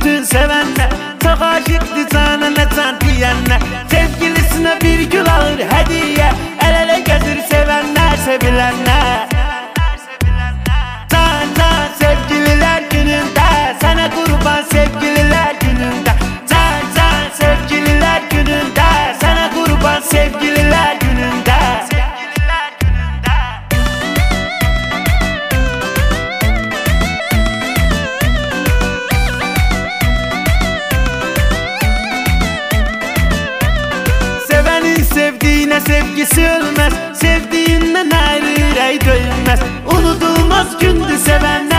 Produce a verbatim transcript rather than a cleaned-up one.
bütün sevenler. Çok aşıktı sana ne can diyenler. Sevgilisine bir gül alır hediye. El ele gezer sevenler, sevilenler. Can can sevgililer gününde, sana kurban sevgililer gününde. Can can sevgililer gününde, sana kurban sevgililer gününde. Sevenin sevdiğine sevgisi ölmez. Sevdiğinden ayrı yüreği dönmez. Unutulmaz gündü sevenler.